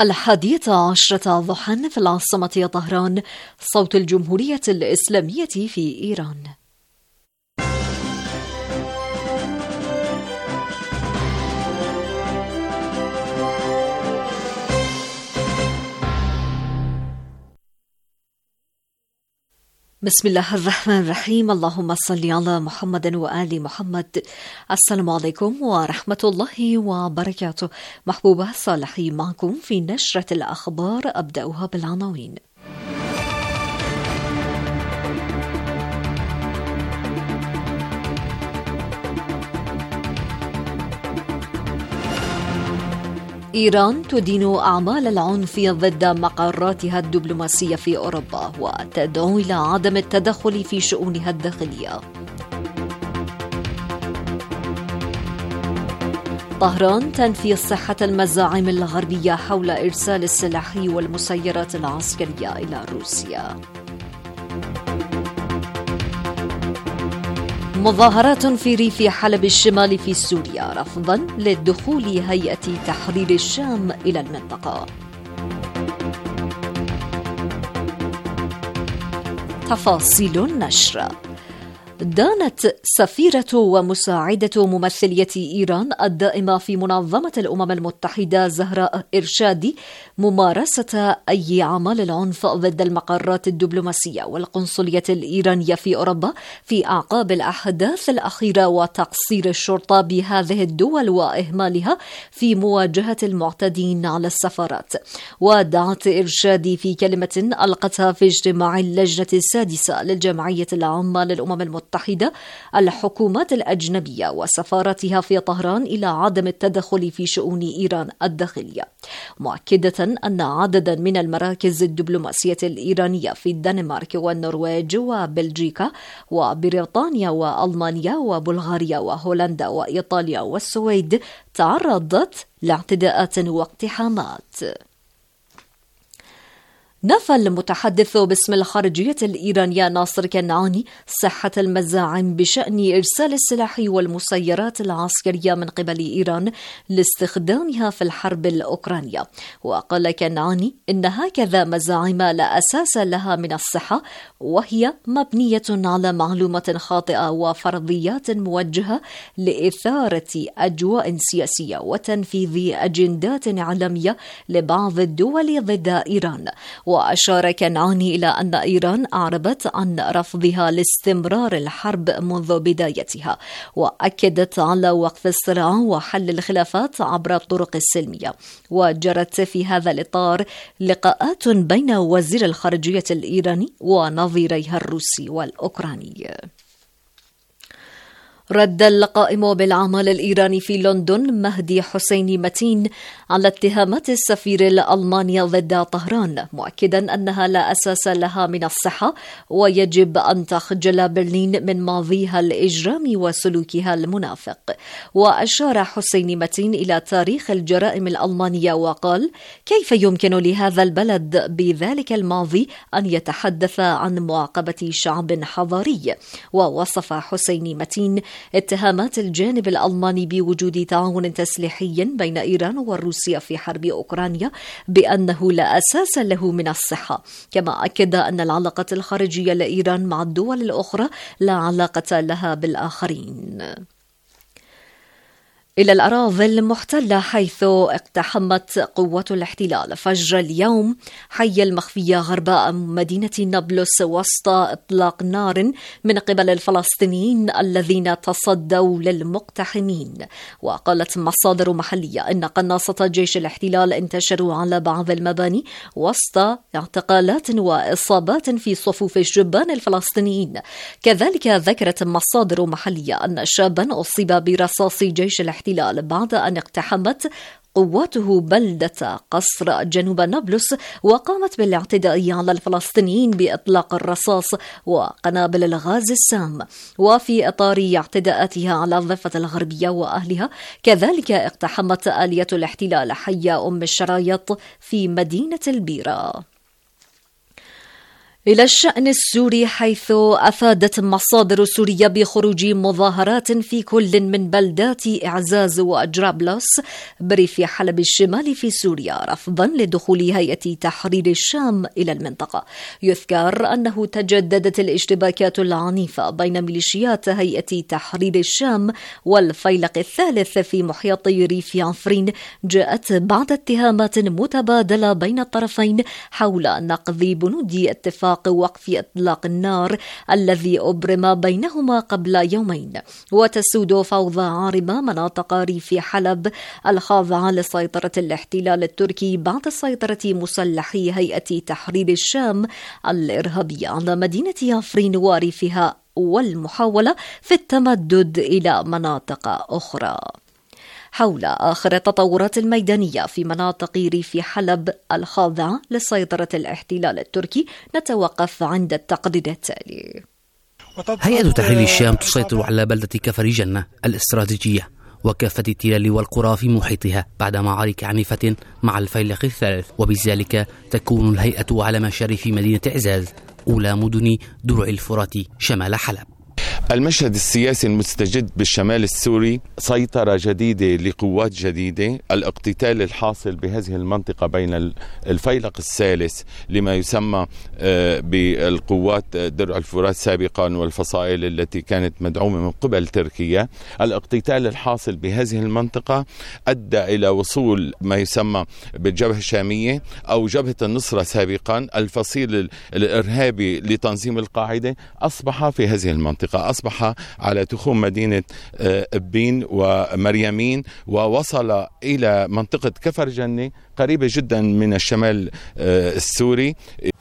11:10 ضحى في العاصمة طهران. صوت الجمهورية الإسلامية في إيران. بسم الله الرحمن الرحيم. اللهم صل على محمد وآل محمد. السلام عليكم ورحمة الله وبركاته. محبوبة صالحي معكم في نشرة الأخبار، أبدأها بالعناوين. إيران تدين أعمال العنف ضد مقراتها الدبلوماسية في أوروبا وتدعو إلى عدم التدخل في شؤونها الداخلية. طهران تنفي صحة المزاعم الغربية حول إرسال السلاح والمسيرات العسكرية إلى روسيا. مظاهرات في ريف حلب الشمال في سوريا رفضا للدخول هيئة تحرير الشام إلى المنطقة. تفاصيل النشر. دانت سفيرة ومساعدة ممثلية إيران الدائمة في منظمة الأمم المتحدة زهراء إرشادي ممارسة أي أعمال العنف ضد المقرات الدبلوماسية والقنصلية الإيرانية في أوروبا في أعقاب الأحداث الأخيرة وتقصير الشرطة بهذه الدول وإهمالها في مواجهة المعتدين على السفارات. ودعت إرشادي في كلمة ألقتها في اجتماع اللجنة السادسة للجمعية العامة للأمم المتحدة الحكومات الأجنبية وسفاراتها في طهران إلى عدم التدخل في شؤون إيران الداخلية، مؤكدة أن عددا من المراكز الدبلوماسية الإيرانية في الدنمارك والنرويج وبلجيكا وبريطانيا وألمانيا وبلغاريا وهولندا وإيطاليا والسويد تعرضت لاعتداءات واقتحامات. نفى المتحدث باسم الخارجية الإيرانية ناصر كنعاني صحة المزاعم بشأن إرسال السلاح والمسيرات العسكرية من قبل إيران لاستخدامها في الحرب الأوكرانية. وقال كنعاني إن هكذا مزاعم لا أساس لها من الصحة، وهي مبنية على معلومات خاطئة وفرضيات موجهة لإثارة أجواء سياسية وتنفيذ أجندات عالمية لبعض الدول ضد إيران. وأشار كنعاني إلى أن إيران أعربت عن رفضها لاستمرار الحرب منذ بدايتها، وأكدت على وقف الصراع وحل الخلافات عبر الطرق السلمية. وجرت في هذا الإطار لقاءات بين وزير الخارجية الإيراني ونظيريها الروسي والأوكراني. رد القائم بالأعمال الإيراني في لندن مهدي حسيني متين على اتهامات السفير الألماني ضد طهران، مؤكدا أنها لا أساس لها من الصحة ويجب أن تخجل برلين من ماضيها الإجرامي وسلوكها المنافق. وأشار حسيني متين إلى تاريخ الجرائم الألمانية وقال: كيف يمكن لهذا البلد بذلك الماضي أن يتحدث عن معاقبة شعب حضاري؟ ووصف حسيني متين اتهامات الجانب الألماني بوجود تعاون تسليحي بين إيران وروسيا في حرب أوكرانيا بأنه لا أساس له من الصحة، كما أكد أن العلاقات الخارجية لإيران مع الدول الأخرى لا علاقة لها بالآخرين. إلى الأراضي المحتلة، حيث اقتحمت قوات الاحتلال فجر اليوم حي المخفية غرب مدينة نابلس وسط إطلاق نار من قبل الفلسطينيين الذين تصدوا للمقتحمين. وقالت مصادر محلية إن قناصة جيش الاحتلال انتشروا على بعض المباني وسط اعتقالات وإصابات في صفوف الشبان الفلسطينيين. كذلك ذكرت مصادر محلية أن شابا أصيب برصاص جيش الاحتلال بعد أن اقتحمت قواته بلدة قصر جنوب نابلس وقامت بالاعتداء على الفلسطينيين بإطلاق الرصاص وقنابل الغاز السام. وفي إطار اعتداءاتها على الضفة الغربية وأهلها، كذلك اقتحمت آلية الاحتلال حي أم الشرايط في مدينة البيرة. إلى الشأن السوري، حيث أفادت مصادر سورية بخروج مظاهرات في كل من بلدات إعزاز وجرابلس بريف حلب الشمالي في سوريا رفضا لدخول هيئة تحرير الشام إلى المنطقة. يذكر أنه تجددت الاشتباكات العنيفة بين ميليشيات هيئة تحرير الشام والفيلق الثالث في محيط ريف عفرين، جاءت بعد اتهامات متبادلة بين الطرفين حول نقض بنود اتفاق وقف إطلاق النار الذي أبرم بينهما قبل يومين. وتسود فوضى عارمة مناطق ريف حلب الخاضعة لسيطرة الاحتلال التركي بعد سيطرة مسلحي هيئة تحرير الشام الإرهابية على مدينة عفرين وريفها، والمحاولة في التمدد إلى مناطق أخرى. حول آخر التطورات الميدانية في مناطق ريف حلب الخاضعة لسيطرة الاحتلال التركي نتوقف عند التقرير التالي. هيئة تحرير الشام تسيطر على بلدة كفر جنة الاستراتيجية وكافة التلال والقرى في محيطها بعد معارك عنيفة مع الفيلق الثالث، وبذلك تكون الهيئة على مشارف مدينة إعزاز، أولى مدن درع الفرات شمال حلب. المشهد السياسي المستجد بالشمال السوري، سيطرة جديدة لقوات جديدة، الاقتتال الحاصل بهذه المنطقة بين الفيلق الثالث لما يسمى بالقوات درع الفرات سابقا والفصائل التي كانت مدعومة من قبل تركيا. الاقتتال الحاصل بهذه المنطقة أدى إلى وصول ما يسمى بالجبهة الشامية أو جبهة النصرة سابقا، الفصيل الإرهابي لتنظيم القاعدة أصبح في هذه المنطقة، أصبح على تخوم مدينة أبين ومريمين، ووصل إلى منطقة كفر جنة قريبة جدا من الشمال السوري.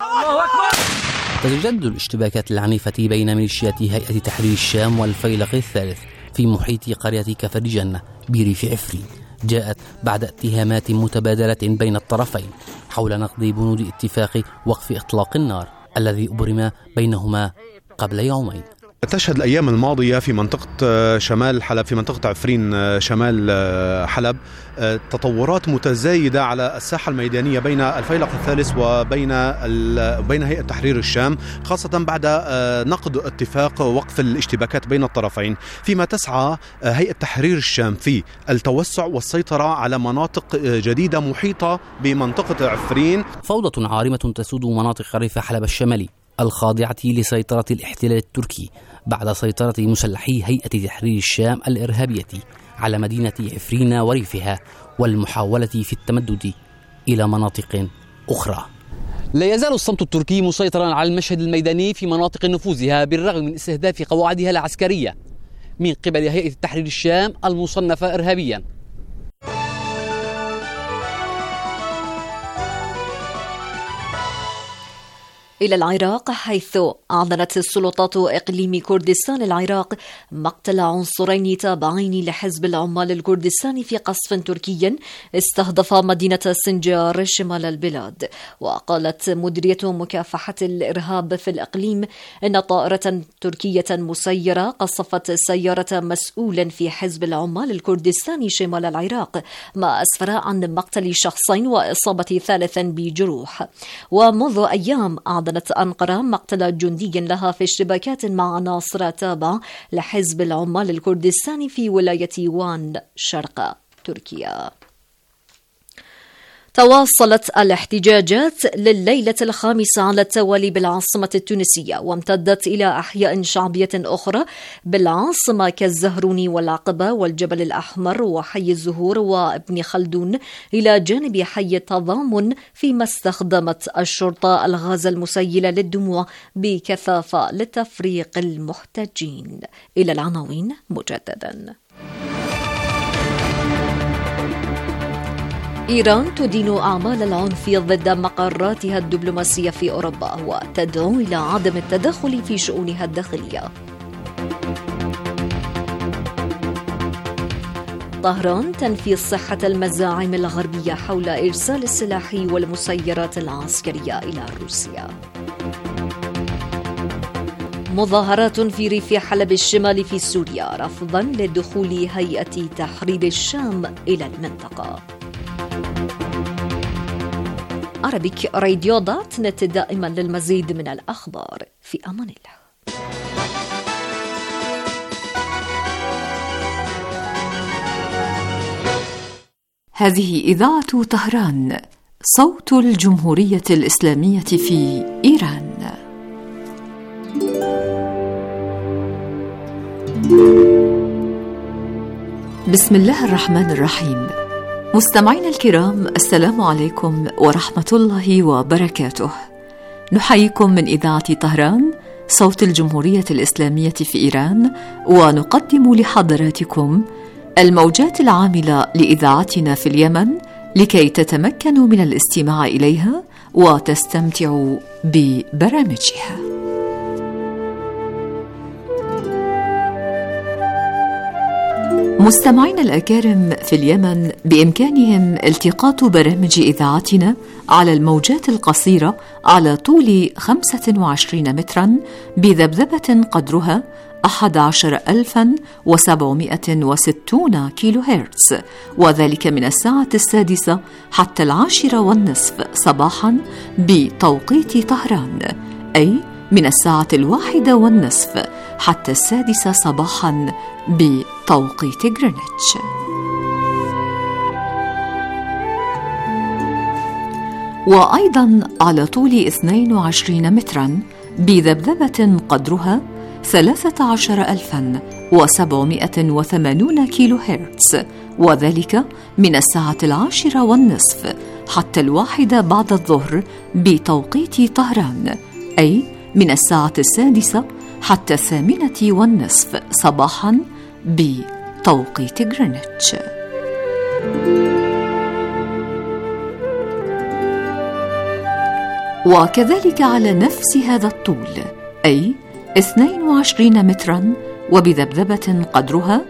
تتجدد الاشتباكات العنيفة بين ميليشيات هيئة تحرير الشام والفيلق الثالث في محيط قرية كفر جنة بريف عفرين، جاءت بعد اتهامات متبادلة بين الطرفين حول نقض بنود اتفاق وقف إطلاق النار الذي أبرم بينهما قبل يومين. تشهد الأيام الماضية في منطقة شمال حلب، في منطقة عفرين شمال حلب، تطورات متزايدة على الساحة الميدانية بين الفيلق الثالث وبين هيئة تحرير الشام، خاصة بعد نقض اتفاق وقف الاشتباكات بين الطرفين، فيما تسعى هيئة تحرير الشام في التوسع والسيطرة على مناطق جديدة محيطة بمنطقة عفرين. فوضى عارمة تسود مناطق ريف حلب الشمالي الخاضعة لسيطرة الاحتلال التركي بعد سيطرة مسلحي هيئة تحرير الشام الإرهابية على مدينة عفرين وريفها، والمحاولة في التمدد إلى مناطق أخرى. لا يزال الصمت التركي مسيطرا على المشهد الميداني في مناطق نفوذها بالرغم من استهداف قواعدها العسكرية من قبل هيئة تحرير الشام المصنفة إرهابيا. إلى العراق، حيث أعلنت السلطات إقليم كردستان العراق مقتل عنصرين تابعين لحزب العمال الكردستاني في قصف تركي استهدف مدينة سنجار شمال البلاد. وقالت مديرية مكافحة الإرهاب في الإقليم إن طائرة تركية مسيرة قصفت سيارة مسؤول في حزب العمال الكردستاني شمال العراق، ما أسفر عن مقتل شخصين وإصابة ثالث بجروح. ومنذ أيام أعلنت أنقرة مقتل جندي لها في اشتباكات مع عناصر تابعة لحزب العمال الكردستاني في ولاية وان شرق تركيا. تواصلت الاحتجاجات لليلة الخامسة على التوالي بالعاصمة التونسية، وامتدت إلى أحياء شعبية أخرى بالعاصمة كالزهروني والعقبة والجبل الأحمر وحي الزهور وابن خلدون، إلى جانب حي التضامن، فيما استخدمت الشرطة الغاز المسيل للدموع بكثافة لتفريق المحتجين. إلى العناوين مجددا. إيران تدين أعمال العنف ضد مقراتها الدبلوماسية في أوروبا وتدعو إلى عدم التدخل في شؤونها الداخلية. طهران تنفي صحة المزاعم الغربية حول إرسال السلاح والمسيرات العسكرية إلى روسيا. مظاهرات في ريف حلب الشمالي في سوريا رفضا لدخول هيئة تحرير الشام إلى المنطقة. arabic.radio.net دائما للمزيد من الأخبار. في أمان الله. هذه إذاعة طهران، صوت الجمهورية الإسلامية في إيران. بسم الله الرحمن الرحيم. مستمعينا الكرام، السلام عليكم ورحمة الله وبركاته. نحييكم من إذاعة طهران، صوت الجمهورية الإسلامية في إيران، ونقدم لحضراتكم الموجات العاملة لإذاعتنا في اليمن لكي تتمكنوا من الاستماع إليها وتستمتعوا ببرامجها. مستمعينا الأكارم في اليمن بإمكانهم التقاط برامج إذاعتنا على الموجات القصيرة على طول 25 مترا بذبذبة قدرها 11760 كيلو هرتز، وذلك من الساعة 6 حتى 10:30 صباحا بتوقيت طهران، أي من الساعة 1:30 حتى 6 صباحا بتوقيت غرينتش. وأيضا على طول 22 مترا بذبذبة قدرها 13780 كيلو هرتز، وذلك من الساعة 10:30 حتى 1 بعد الظهر بتوقيت طهران، أي من الساعة 6 حتى 8:30 صباحا بتوقيت غرينتش. وكذلك على نفس هذا الطول، أي 22 مترا وبذبذبة قدرها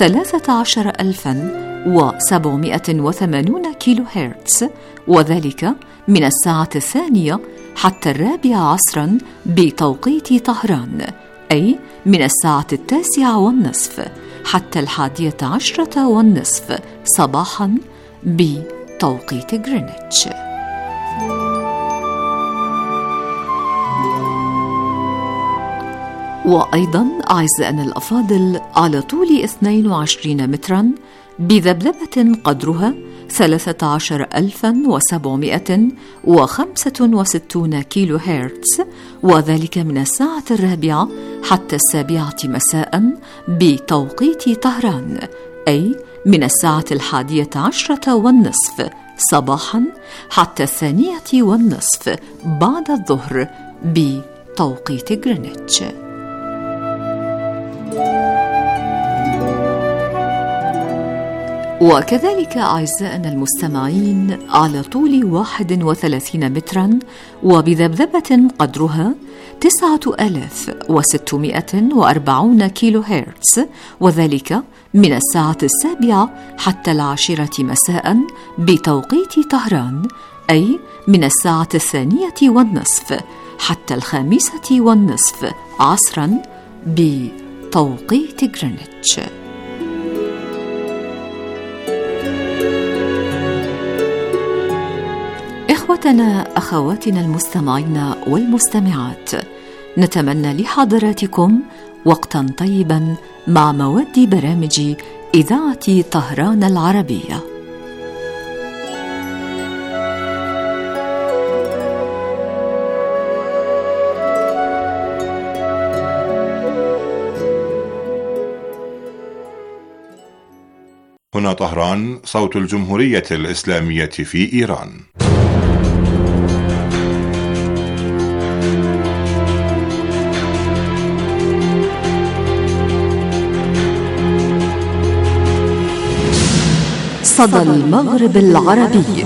13780 كيلو هرتز، وذلك من الساعة 2 حتى 4 عصرا بتوقيت طهران، أي من الساعة 9:30 حتى 11:30 صباحا بتوقيت غرينتش. وأيضا أعزائنا الأفاضل على طول 22 مترا بذبذبة قدرها 13765 كيلو هرتز، وذلك من الساعة 4 حتى 7 مساء بتوقيت طهران، أي من الساعة 11:30 صباحا حتى 2:30 بعد الظهر بتوقيت غرينتش. وكذلك أعزائنا المستمعين على طول 31 مترا وبذبذبة قدرها 9640 كيلو هرتز، وذلك من الساعة 7 حتى 10 مساء بتوقيت طهران، أي من الساعة 2:30 حتى 5:30 عصرا بتوقيت غرينتش. إخوتنا أخواتنا المستمعين والمستمعات، نتمنى لحضراتكم وقتا طيبا مع مواد برامج إذاعة طهران العربية. هنا طهران، صوت الجمهورية الإسلامية في إيران. صدى المغرب العربي.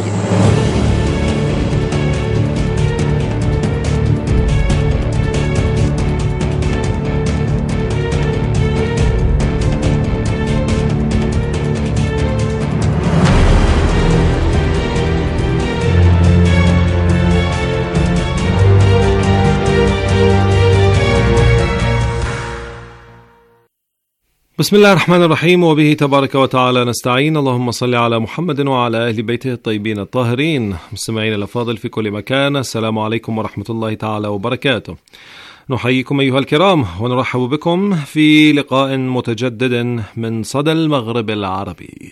بسم الله الرحمن الرحيم، وبه تبارك وتعالى نستعين. اللهم صل على محمد وعلى أهل بيته الطيبين الطاهرين. مستمعين الأفاضل في كل مكان، السلام عليكم ورحمة الله تعالى وبركاته. نحييكم أيها الكرام ونرحب بكم في لقاء متجدد من صدى المغرب العربي.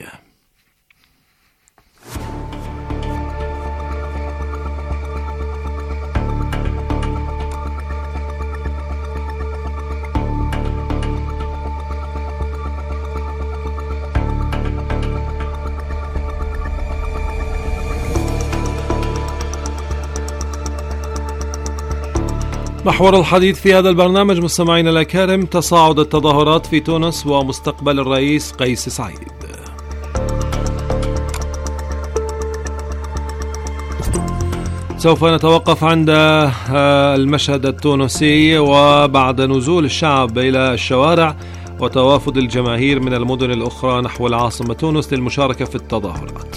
محور الحديث في هذا البرنامج مستمعينا الأكارم تصاعد التظاهرات في تونس ومستقبل الرئيس قيس سعيد. سوف نتوقف عند المشهد التونسي وبعد نزول الشعب إلى الشوارع وتوافد الجماهير من المدن الأخرى نحو العاصمة تونس للمشاركة في التظاهرات.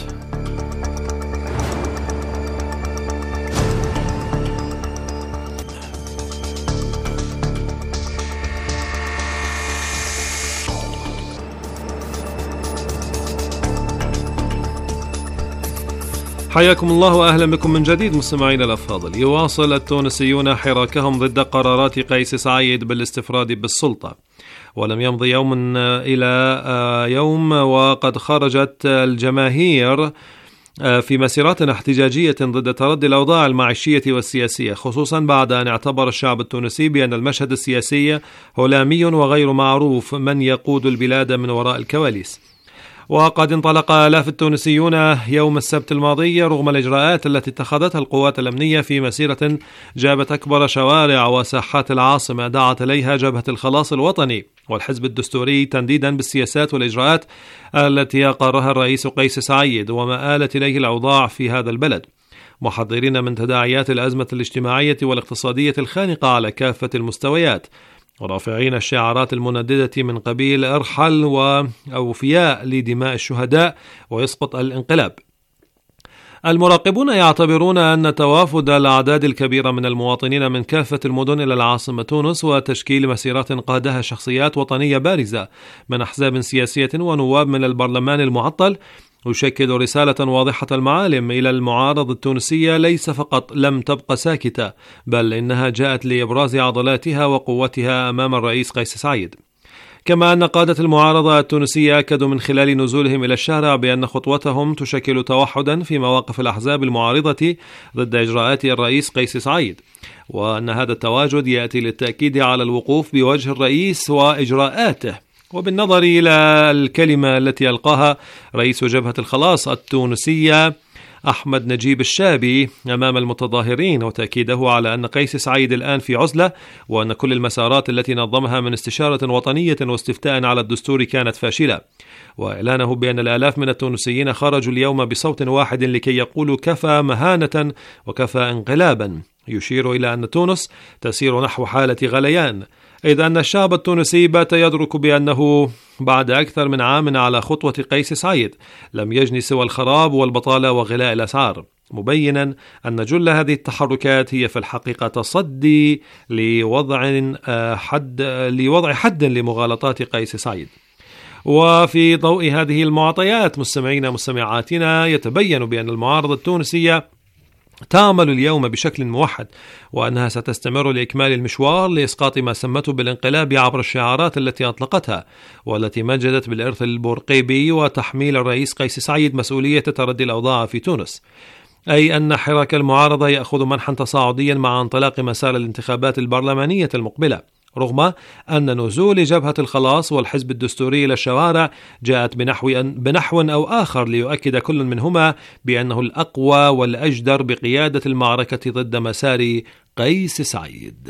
حياكم الله وأهلا بكم من جديد مستمعين الأفاضل. يواصل التونسيون حراكهم ضد قرارات قيس سعيد بالاستفراد بالسلطة، ولم يمضي يوم إلى يوم وقد خرجت الجماهير في مسيرات احتجاجية ضد تردي الأوضاع المعيشية والسياسية، خصوصا بعد أن اعتبر الشعب التونسي بأن المشهد السياسي هلامي وغير معروف من يقود البلاد من وراء الكواليس. وقد انطلق آلاف التونسيون يوم السبت الماضي رغم الإجراءات التي اتخذتها القوات الأمنية في مسيرة جابت أكبر شوارع وساحات العاصمة دعت إليها جبهة الخلاص الوطني والحزب الدستوري تنديدا بالسياسات والإجراءات التي أقرها الرئيس قيس سعيد وما آلت إليه الأوضاع في هذا البلد، محذرين من تداعيات الأزمة الاجتماعية والاقتصادية الخانقة على كافة المستويات، ورافعين الشعارات المنددة من قبيل ارحل وأوفياء لدماء الشهداء ويسقط الانقلاب. المراقبون يعتبرون أن توافد الأعداد الكبيرة من المواطنين من كافة المدن إلى العاصمة تونس وتشكيل مسيرات قادها شخصيات وطنية بارزة من أحزاب سياسية ونواب من البرلمان المعطل يشكل رسالة واضحة المعالم إلى المعارضة التونسية ليس فقط لم تبقى ساكتة، بل إنها جاءت لإبراز عضلاتها وقوتها أمام الرئيس قيس سعيد. كما أن قادة المعارضة التونسية أكدوا من خلال نزولهم إلى الشارع بأن خطوتهم تشكل توحدا في مواقف الأحزاب المعارضة ضد إجراءات الرئيس قيس سعيد، وأن هذا التواجد يأتي للتأكيد على الوقوف بوجه الرئيس وإجراءاته. وبالنظر إلى الكلمة التي ألقاها رئيس جبهة الخلاص التونسية أحمد نجيب الشابي أمام المتظاهرين وتأكيده على أن قيس سعيد الآن في عزلة، وأن كل المسارات التي نظمها من استشارة وطنية واستفتاء على الدستور كانت فاشلة، وإعلانه بأن الآلاف من التونسيين خرجوا اليوم بصوت واحد لكي يقولوا كفى مهانة وكفى انقلابا، يشير إلى أن تونس تسير نحو حالة غليان، إذ أن الشعب التونسي بات يدرك بأنه بعد أكثر من عام على خطوة قيس سعيد لم يجني سوى الخراب والبطالة وغلاء الأسعار، مبينا أن جل هذه التحركات هي في الحقيقة تصدي لوضع حد لمغالطات قيس سعيد. وفي ضوء هذه المعطيات مستمعينا مستمعاتنا يتبين بأن المعارضة التونسية تعمل اليوم بشكل موحد، وأنها ستستمر لإكمال المشوار لإسقاط ما سمته بالانقلاب عبر الشعارات التي أطلقتها والتي مجدت بالإرث البورقيبي وتحميل الرئيس قيس سعيد مسؤولية تردي الأوضاع في تونس، أي أن حراك المعارضة يأخذ منحا تصاعديا مع انطلاق مسار الانتخابات البرلمانية المقبلة، رغم أن نزول جبهة الخلاص والحزب الدستوري إلى الشوارع جاءت بنحو أو آخر ليؤكد كل منهما بأنه الأقوى والأجدر بقيادة المعركة ضد مسار قيس سعيد.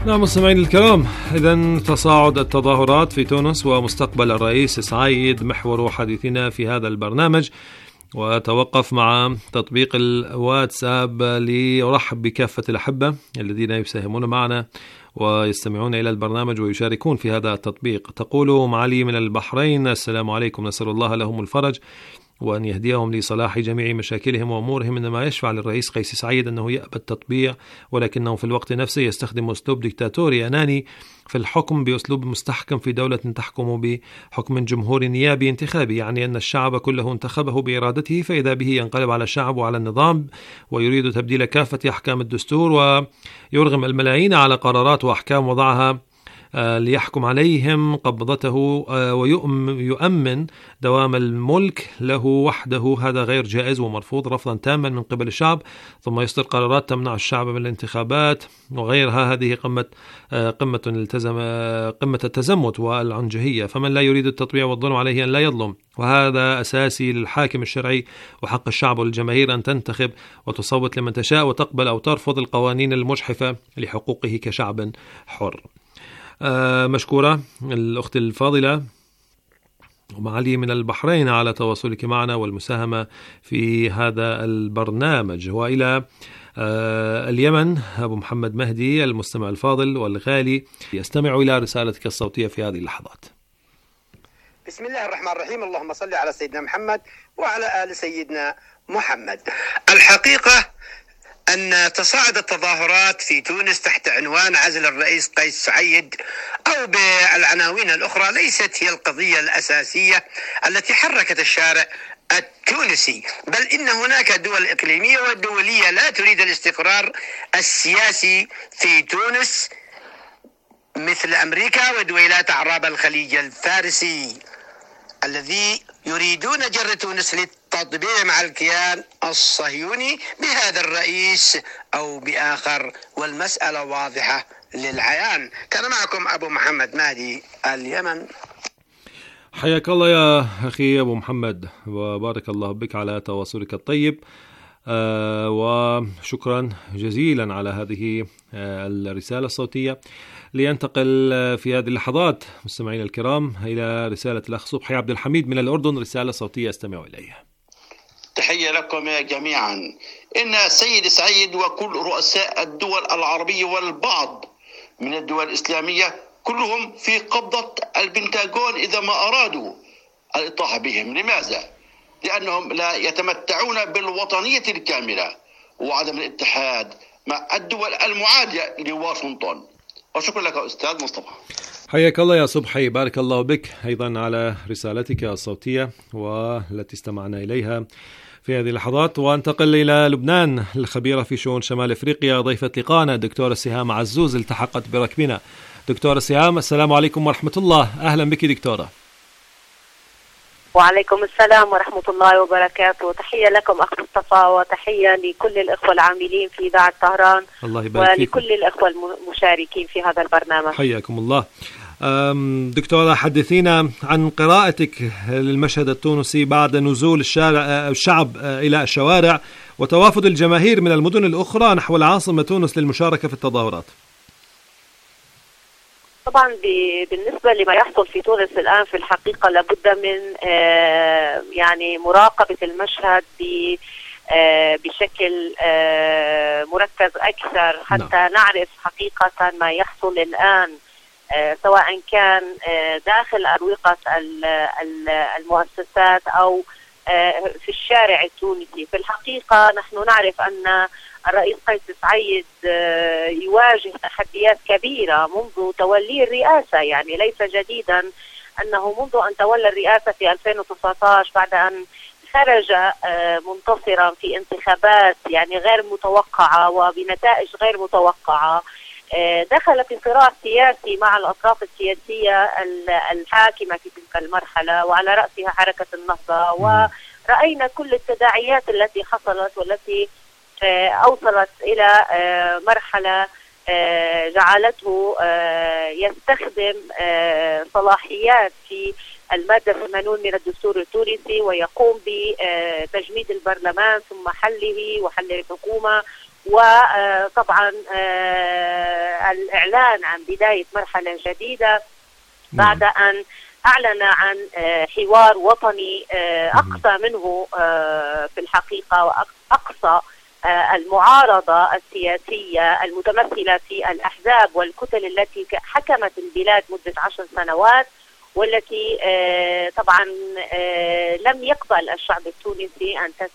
نعم مستمعين الكرام، إذن تصاعد التظاهرات في تونس ومستقبل الرئيس سعيد محور حديثنا في هذا البرنامج. وتوقف مع تطبيق الواتساب ليرحب بكافة الأحبة الذين يساهمون معنا ويستمعون إلى البرنامج ويشاركون في هذا التطبيق. تقول معالي من البحرين: السلام عليكم، نسأل الله لهم الفرج وأن يهديهم لصلاح جميع مشاكلهم وأمورهم. إنما يشفع للرئيس قيس سعيد أنه يأبى التطبيع، ولكنه في الوقت نفسه يستخدم أسلوب ديكتاتوري أناني في الحكم بأسلوب مستحكم في دولة تحكم بحكم جمهوري نيابي انتخابي، يعني أن الشعب كله انتخبه بإرادته، فإذا به ينقلب على الشعب وعلى النظام ويريد تبديل كافة أحكام الدستور ويرغم الملايين على قرارات وأحكام وضعها ليحكم عليهم قبضته ويؤمن دوام الملك له وحده. هذا غير جائز ومرفوض رفضا تاما من قبل الشعب، ثم يصدر قرارات تمنع الشعب من الانتخابات وغيرها. هذه قمة التزمت والعنجهية، فمن لا يريد التطبيع والظلم عليه أن لا يظلم، وهذا أساسي للحاكم الشرعي، وحق الشعب والجماهير أن تنتخب وتصوت لمن تشاء وتقبل أو ترفض القوانين المجحفة لحقوقه كشعب حر. مشكورة الأخت الفاضلة ومعالي من البحرين على تواصلك معنا والمساهمة في هذا البرنامج. وإلى اليمن أبو محمد مهدي المستمع الفاضل والغالي يستمع إلى رسالتك الصوتية في هذه اللحظات. بسم الله الرحمن الرحيم، اللهم صل على سيدنا محمد وعلى آل سيدنا محمد. الحقيقة أن تصاعد التظاهرات في تونس تحت عنوان عزل الرئيس قيس سعيد أو بالعناوين الأخرى ليست هي القضية الأساسية التي حركت الشارع التونسي، بل إن هناك دول إقليمية ودولية لا تريد الاستقرار السياسي في تونس مثل أمريكا ودويلات أعراب الخليج الفارسي الذي يريدون جر تونس للتطبيع مع الكيان الصهيوني بهذا الرئيس أو بآخر، والمسألة واضحة للعيان. كان معكم أبو محمد مهدي اليمن. حياك الله يا أخي أبو محمد، وبارك الله بك على تواصلك الطيب، وشكرا جزيلا على هذه الرسالة الصوتية. لينتقل في هذه اللحظات مستمعين الكرام إلى رسالة الأخ صبحي عبد الحميد من الأردن، رسالة صوتية استمعوا إليها. تحية لكم جميعا. إن السيد سعيد وكل رؤساء الدول العربية والبعض من الدول الإسلامية كلهم في قبضة البنتاغون إذا ما أرادوا الإطاحة بهم. لماذا؟ لأنهم لا يتمتعون بالوطنية الكاملة وعدم الاتحاد مع الدول المعادية لواشنطن. وشكرا لك أستاذ مصطفى. حياك الله يا صبحي، بارك الله بك أيضا على رسالتك الصوتية والتي استمعنا إليها في هذه اللحظات. وانتقل إلى لبنان، الخبيرة في شؤون شمال أفريقيا ضيفة لقاءنا دكتورة سهام عزوز التحقت بركبنا. دكتورة سهام السلام عليكم ورحمة الله، أهلا بك دكتورة. وعليكم السلام ورحمة الله وبركاته. تحية لكم أخ مصطفى وتحية لكل الإخوة العاملين في إذاعة طهران ولكل الإخوة المشاركين في هذا البرنامج. حياكم الله. دكتورة حدثينا عن قراءتك للمشهد التونسي بعد نزول الشعب إلى الشوارع وتوافد الجماهير من المدن الأخرى نحو العاصمة تونس للمشاركة في التظاهرات. طبعا بالنسبة لما يحصل في تونس الآن في الحقيقة لابد من يعني مراقبة المشهد بشكل مركز أكثر حتى نعرف حقيقة ما يحصل الآن، سواء كان داخل أروقة المؤسسات أو في الشارع التونسي. في الحقيقة نحن نعرف أن الرئيس قيس سعيد يواجه تحديات كبيرة منذ تولي الرئاسة، يعني ليس جديدا أنه منذ أن تولى الرئاسة في 2019 بعد أن خرج منتصرا في انتخابات يعني غير متوقعة وبنتائج غير متوقعة، دخل في صراع سياسي مع الأطراف السياسية الحاكمة في تلك المرحلة وعلى رأسها حركة النهضة، ورأينا كل التداعيات التي حصلت والتي أوصلت إلى مرحلة جعلته يستخدم صلاحيات في المادة 80 من الدستور التونسي ويقوم بتجميد البرلمان ثم حله وحل الحكومة وطبعا الإعلان عن بداية مرحلة جديدة بعد أن أعلن عن حوار وطني أقصى منه في الحقيقة، وأقصى المعارضة السياسية المتمثلة في الأحزاب والكتل التي حكمت البلاد مدة 10 سنوات، والتي طبعا لم يقبل الشعب التونسي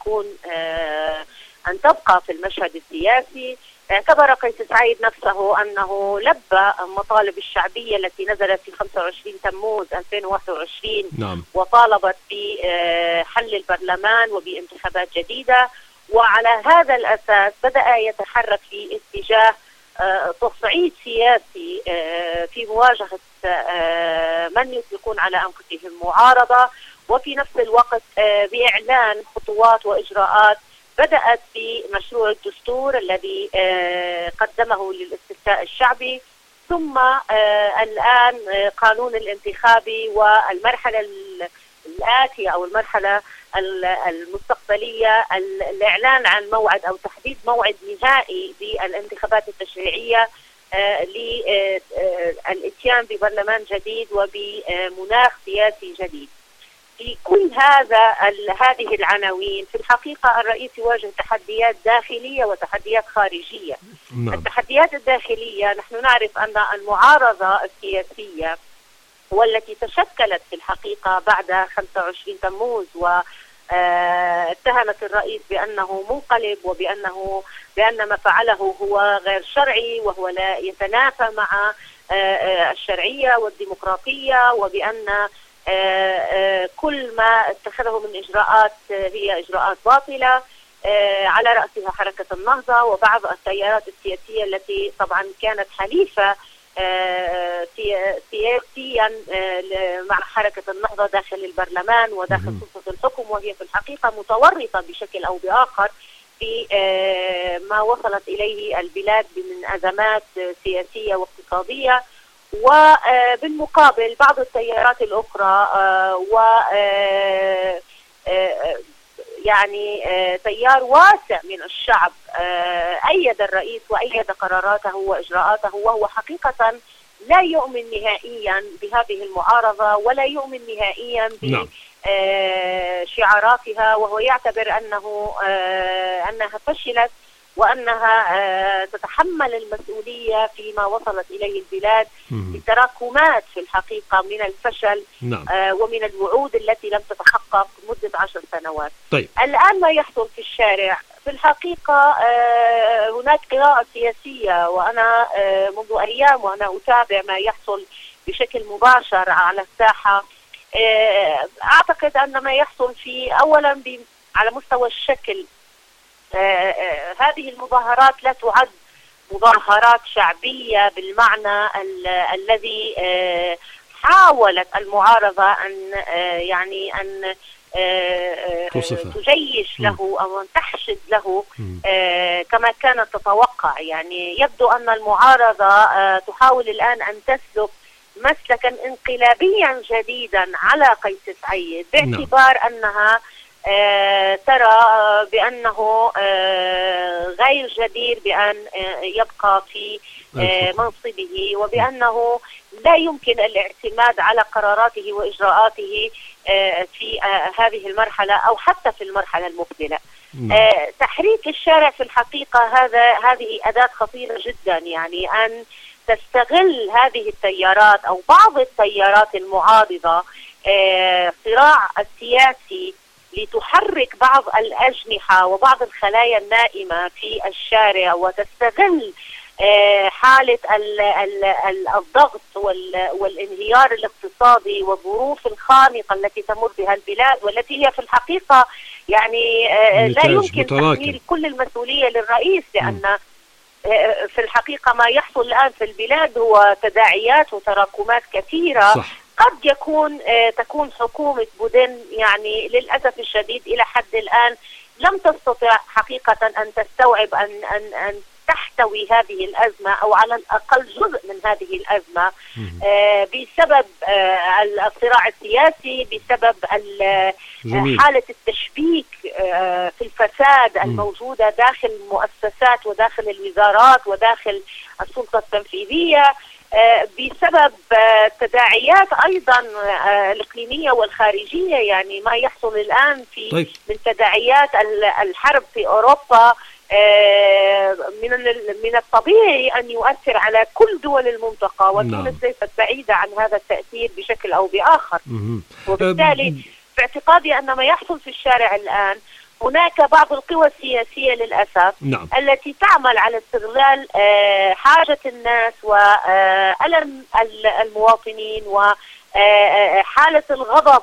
أن تبقى في المشهد السياسي. اعتبر قيس سعيد نفسه أنه لبى المطالب الشعبية التي نزلت في 25 تموز 2021 وطالبت بحل البرلمان وبانتخابات جديدة، وعلى هذا الأساس بدأ يتحرك في اتجاه تصعيد سياسي في مواجهة من يطلقون على أنفسهم معارضة، وفي نفس الوقت بإعلان خطوات وإجراءات بدأت بمشروع الدستور الذي قدمه للاستفتاء الشعبي، ثم الآن قانون الانتخابي، والمرحلة الآتية أو المرحلة المستقبلية الإعلان عن موعد أو تحديد موعد نهائي للانتخابات التشريعية للإتيان ببرلمان جديد وبمناخ سياسي جديد. في كل هذه العناوين في الحقيقة الرئيس يواجه تحديات داخلية وتحديات خارجية. التحديات الداخلية نحن نعرف أن المعارضة السياسية والتي تشكلت في الحقيقة بعد 25 تموز واتهمت الرئيس بأنه منقلب بأن ما فعله هو غير شرعي وهو لا يتنافى مع الشرعية والديمقراطية، وبأن كل ما اتخذه من إجراءات هي إجراءات باطلة، على رأسها حركة النهضة وبعض التيارات السياسية التي طبعا كانت حليفة سياسيا مع حركة النهضة داخل البرلمان وداخل سلطة الحكم، وهي في الحقيقة متورطة بشكل أو بآخر في ما وصلت إليه البلاد من أزمات سياسية واقتصادية. وبالمقابل بعض التيارات الأخرى يعني تيار واسع من الشعب أيد الرئيس وأيد قراراته وإجراءاته، وهو حقيقة لا يؤمن نهائيا بهذه المعارضة ولا يؤمن نهائيا بشعاراتها، وهو يعتبر أنها فشلت وأنها تتحمل المسؤولية فيما وصلت إليه البلاد بتراكمات في الحقيقة من الفشل ومن الوعود التي لم تتحقق مدة 10 سنوات. طيب. الآن ما يحصل في الشارع في الحقيقة هناك قراءة سياسية، وأنا منذ أيام وأنا أتابع ما يحصل بشكل مباشر على الساحة. أعتقد أن ما يحصل أولا على مستوى الشكل، هذه المظاهرات لا تعد مظاهرات شعبية بالمعنى الذي حاولت المعارضة أن تجيش له أو أن تحشد له كما كانت تتوقع. يعني يبدو أن المعارضة تحاول الآن أن تسلك مسلكا انقلابيا جديدا على قيس سعيد، باعتبار أنها ترى بأنه غير جدير بأن يبقى في منصبه، وبأنه لا يمكن الاعتماد على قراراته وإجراءاته في هذه المرحلة أو حتى في المرحلة المقبلة. تحريك الشارع في الحقيقة هذه أداة خطيرة جدا، يعني أن تستغل هذه التيارات أو بعض التيارات المعارضة الصراع السياسي لتحرك بعض الأجنحة وبعض الخلايا النائمة في الشارع، وتستغل حالة الضغط والانهيار الاقتصادي والظروف الخانقة التي تمر بها البلاد، والتي هي في الحقيقة يعني لا يمكن تحميل كل المسؤولية للرئيس، لأن في الحقيقة ما يحصل الآن في البلاد هو تداعيات وتراكمات كثيرة. صح. قد تكون حكومة بودن يعني للأسف الشديد إلى حد الآن لم تستطع حقيقة أن تستوعب أن تحتوي هذه الأزمة أو على الأقل جزء من هذه الأزمة بسبب الصراع السياسي، بسبب حالة التشبيك في الفساد الموجودة داخل المؤسسات وداخل الوزارات وداخل السلطة التنفيذية، بسبب تداعيات أيضا الإقليمية والخارجية. يعني ما يحصل الآن من تداعيات الحرب في أوروبا من الطبيعي أن يؤثر على كل دول المنطقة، وتونس ليست بعيدة عن هذا التأثير بشكل أو بآخر. وبالتالي في اعتقادي أن ما يحصل في الشارع الآن هناك بعض القوى السياسية للأسف التي تعمل على استغلال حاجة الناس وألم المواطنين وحالة الغضب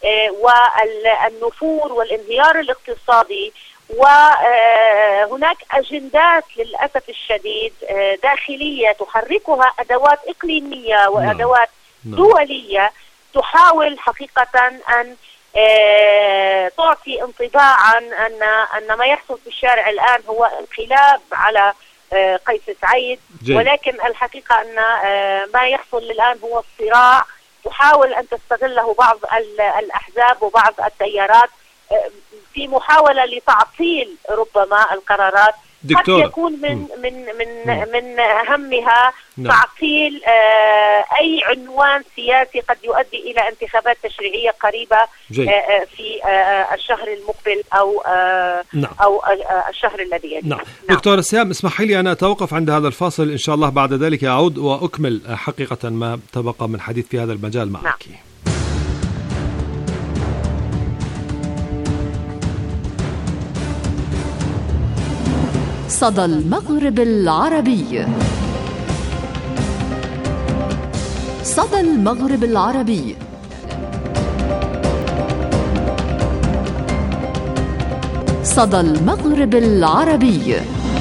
والنفور والانهيار الاقتصادي، وهناك أجندات للأسف الشديد داخلية تحركها أدوات إقليمية وأدوات دولية تحاول حقيقة أن تعطي انطباعا أن ما يحصل في الشارع الآن هو انقلاب على قيس سعيد، ولكن الحقيقة أن ما يحصل الآن هو الصراع تحاول أن تستغله بعض الأحزاب وبعض التيارات في محاولة لتعطيل ربما القرارات. قد يكون من أهمها تعطيل أي عنوان سياسي قد يؤدي إلى انتخابات تشريعية قريبة في الشهر المقبل أو الشهر الذي يليه. دكتورة سهام، اسمحي لي أنا أتوقف عند هذا الفاصل، إن شاء الله بعد ذلك أعود وأكمل حقيقة ما تبقى من حديث في هذا المجال معك. صدى المغرب العربي. صدى المغرب العربي. صدى المغرب العربي.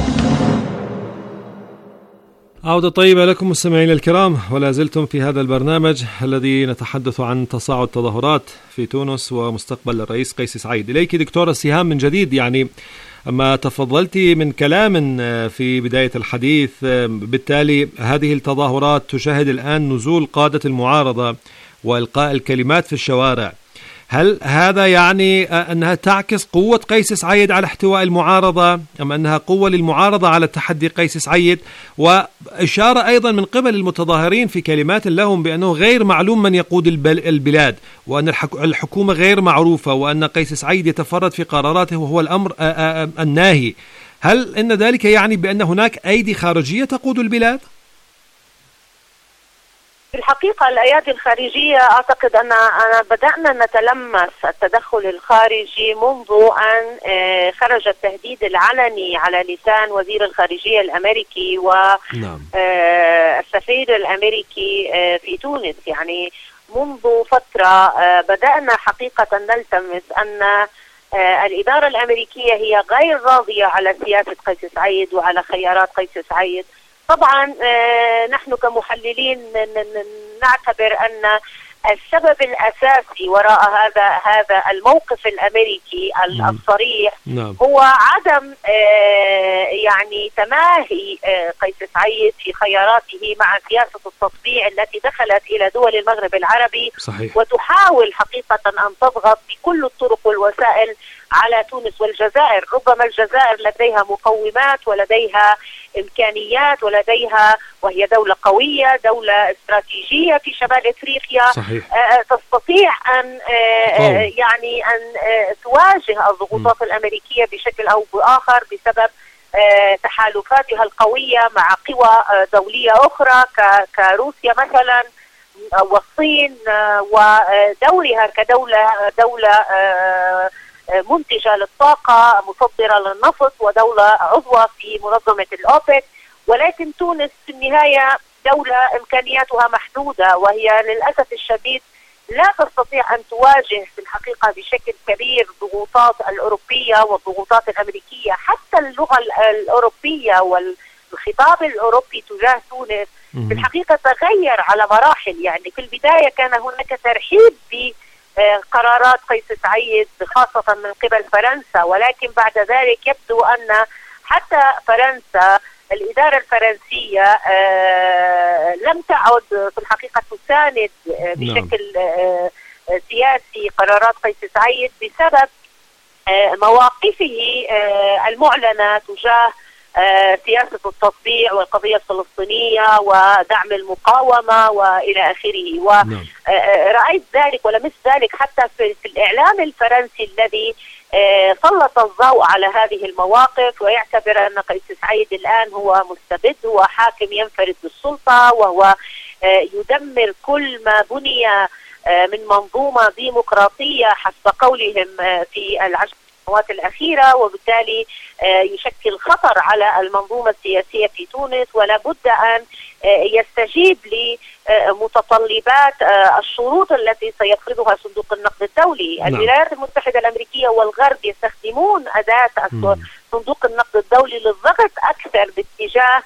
عودة طيبة لكم مستمعين الكرام، ولا زلتم في هذا البرنامج الذي نتحدث عن تصاعد التظاهرات في تونس ومستقبل الرئيس قيس سعيد. إليك دكتورة سهام من جديد، يعني أما تفضلتي من كلام في بداية الحديث، بالتالي هذه التظاهرات تشاهد الآن نزول قادة المعارضة وإلقاء الكلمات في الشوارع. هل هذا يعني أنها تعكس قوة قيس سعيد على احتواء المعارضة، أم أنها قوة للمعارضة على تحدي قيس سعيد؟ وإشارة أيضا من قبل المتظاهرين في كلمات لهم بأنه غير معلوم من يقود البلاد، وأن الحكومة غير معروفة، وأن قيس سعيد يتفرد في قراراته وهو الأمر الناهي. هل إن ذلك يعني بأن هناك أيدي خارجية تقود البلاد؟ في الحقيقة الأيادي الخارجية أعتقد أن بدأنا نتلمس التدخل الخارجي منذ أن خرج التهديد العلني على لسان وزير الخارجية الأمريكي والسفير الأمريكي في تونس. يعني منذ فترة بدأنا حقيقة نلتمس أن الإدارة الأمريكية هي غير راضية على سياسة قيس سعيد وعلى خيارات قيس سعيد. طبعا نحن كمحللين نعتبر أن السبب الأساسي وراء هذا الموقف الأمريكي الصريح هو عدم يعني تماهي قيس سعيد في خياراته مع سياسة التطبيع التي دخلت إلى دول المغرب العربي. صحيح. وتحاول حقيقة أن تضغط بكل الطرق والوسائل على تونس والجزائر. ربما الجزائر لديها مقومات ولديها إمكانيات ولديها، وهي دولة قوية، دولة استراتيجية في شمال إفريقيا. صحيح. تستطيع أن يعني أن تواجه الضغوطات الأمريكية بشكل أو بآخر بسبب تحالفاتها القوية مع قوى دولية أخرى كروسيا مثلا والصين، ودورها كدولة منتجة للطاقة، مصدرة للنفط، ودولة عضوة في منظمة الأوبك. ولكن تونس في النهاية دولة إمكانياتها محدودة، وهي للأسف الشديد لا تستطيع أن تواجه في الحقيقة بشكل كبير الضغوطات الأوروبية والضغوطات الأمريكية. حتى اللغة الأوروبية والخطاب الأوروبي تجاه تونس في الحقيقة تغير على مراحل. يعني في البداية كان هناك ترحيب بقرارات قيس سعيد خاصة من قبل فرنسا، ولكن بعد ذلك يبدو أن حتى فرنسا الإدارة الفرنسية لم تعد في الحقيقة تساند بشكل سياسي قرارات قيس سعيد بسبب مواقفه المعلنة تجاه سياسة التطبيع والقضية الفلسطينية ودعم المقاومة وإلى آخره. ورأيت ذلك ولمس ذلك حتى في الإعلام الفرنسي الذي سلط الضوء على هذه المواقف، ويعتبر أن قيس سعيد الآن هو مستبد، هو حاكم ينفرد بالسلطة، وهو يدمر كل ما بني من منظومة ديمقراطية حسب قولهم في العشر سنوات الأخيرة، وبالتالي يشكل خطر على المنظومة السياسية في تونس، ولا بد أن يستجيب لمتطلبات الشروط التي سيفرضها صندوق النقد الدولي. الولايات المتحدة الأمريكية والغرب يستخدمون أداة صندوق النقد الدولي للضغط أكثر باتجاه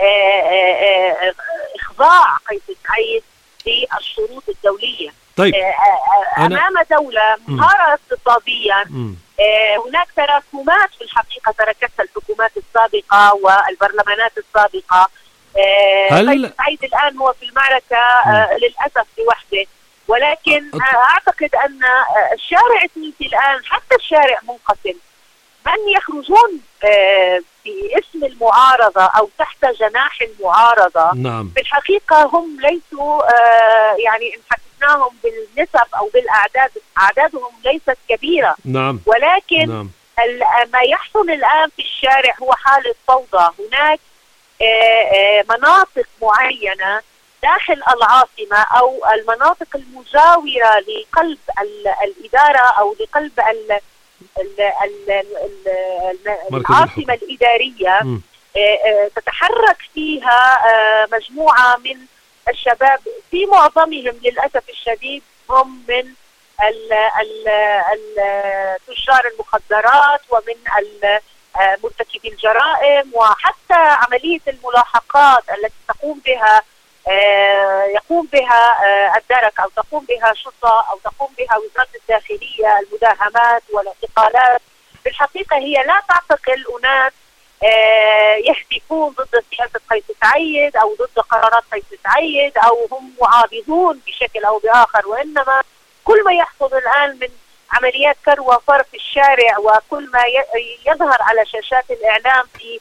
إخضاع قيس سعيد للشروط الدولية. طيب. أمام دولة منهارة اقتصاديا، هناك تراكمات في الحقيقة تركتها الحكومات السابقة والبرلمانات السابقة. قيس سعيد الآن هو في المعركة للأسف لوحده، ولكن أعتقد أن الشارع التونسي الآن حتى الشارع منقسم. من يخرجون باسم المعارضة أو تحت جناح المعارضة في الحقيقة هم ليسوا يعني إن حكيناهم بالنسب أو بالأعداد، أعدادهم ليست كبيرة، ولكن ما يحصل الآن في الشارع هو حالة فوضى. هناك مناطق معينة داخل العاصمة أو المناطق المجاورة لقلب الإدارة أو لقلب العاصمة الإدارية تتحرك فيها مجموعة من الشباب، في معظمهم للأسف الشديد هم من تجار المخدرات ومن مرتكبي الجرائم، وحتى عملية الملاحقات التي يقوم بها الدرك أو تقوم بها شرطة أو تقوم بها وزارة الداخلية، المداهمات والاعتقالات. في الحقيقة هي لا تعتقل أناس يهتفون ضد سياسة قيس سعيد أو ضد قرارات قيس سعيد أو هم معارضون بشكل أو بآخر، وإنما كل ما يحصل الآن من عمليات كر وفر في الشارع وكل ما يظهر على شاشات الإعلام في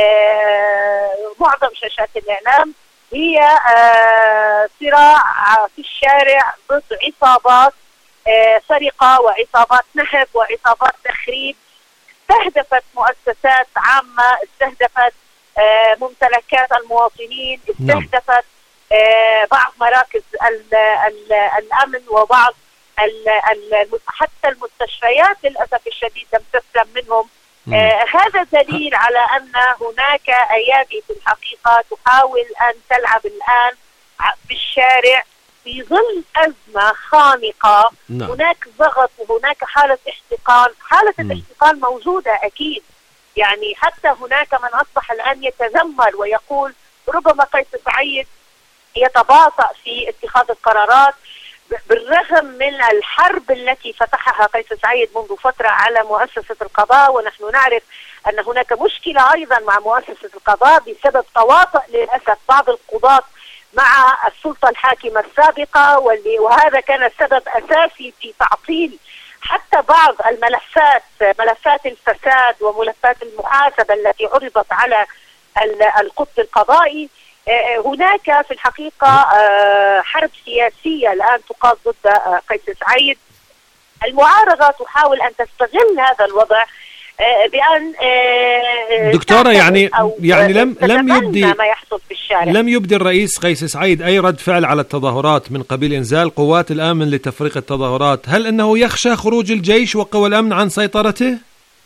معظم شاشات الإعلام هي صراع في الشارع ضد عصابات سرقة وعصابات نهب وعصابات تخريب، استهدفت مؤسسات عامة، استهدفت ممتلكات المواطنين، استهدفت بعض مراكز الأمن وبعض حتى المستشفيات للأسف الشديد لم تسلم منهم. هذا دليل على أن هناك أيادي في الحقيقة تحاول أن تلعب الآن في الشارع في ظل أزمة خانقة. هناك ضغط وهناك حالة احتقان، حالة الاحتقان موجودة أكيد، يعني حتى هناك من أصبح الآن يتذمر ويقول ربما قيس سعيد يتباطأ في اتخاذ القرارات بالرغم من الحرب التي فتحها قيس سعيد منذ فترة على مؤسسة القضاء. ونحن نعرف أن هناك مشكلة أيضا مع مؤسسة القضاء بسبب تواطؤ للأسف بعض القضاة مع السلطة الحاكمة السابقة، وهذا كان سبب أساسي في تعطيل حتى بعض الملفات، ملفات الفساد وملفات المحاسبة التي عرضت على القطب القضائي. هناك في الحقيقة حرب سياسية الآن تقاد ضد قيس سعيد. المعارضة تحاول أن تستغل هذا الوضع بأن دكتورة يعني لم يبدي الرئيس قيس سعيد أي رد فعل على التظاهرات من قبيل إنزال قوات الأمن لتفريق التظاهرات. هل أنه يخشى خروج الجيش وقوى الأمن عن سيطرته؟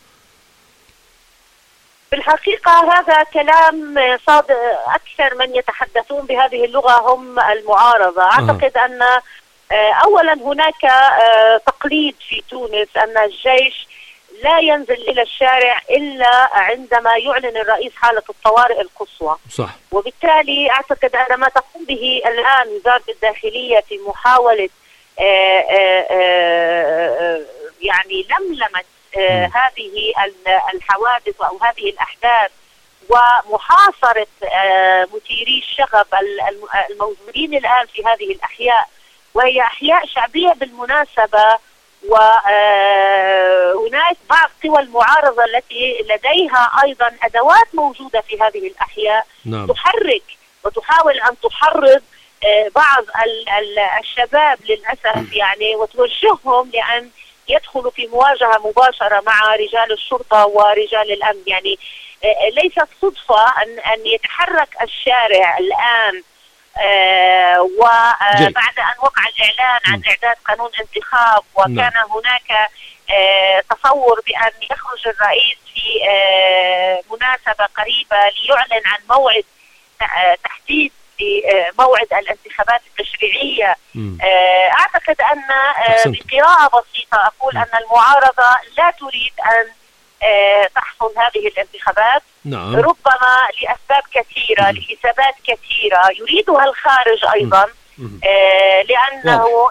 في الحقيقة هذا كلام صادق، أكثر من يتحدثون بهذه اللغة هم المعارضة. أعتقد أن أولا هناك تقليد في تونس أن الجيش لا ينزل إلى الشارع إلا عندما يعلن الرئيس حالة الطوارئ القصوى. صح. وبالتالي أعتقد أن ما تقوم به الآن وزارة الداخلية في محاولة يعني لملمة هذه الحوادث أو هذه الأحداث ومحاصرة مثيري الشغب الموجودين الآن في هذه الأحياء، وهي أحياء شعبية بالمناسبة. وهناك بعض قوى المعارضة التي لديها أيضا أدوات موجودة في هذه الأحياء تحرك وتحاول أن تحرض بعض الشباب للأسف يعني، وتوجههم لأن يدخلوا في مواجهة مباشرة مع رجال الشرطة ورجال الأمن. يعني ليست صدفة أن يتحرك الشارع الآن وبعد أن وقع الإعلان عن إعداد قانون انتخاب، وكان هناك تصور بأن يخرج الرئيس في مناسبة قريبة ليعلن عن موعد تحديد لموعد الانتخابات التشريعية. أعتقد أن بقراءة بسيطة أقول أن المعارضة لا تريد أن تحصل هذه الانتخابات. ربما لأسباب كثيرة، لحسابات كثيرة يريدها الخارج أيضا، لأنه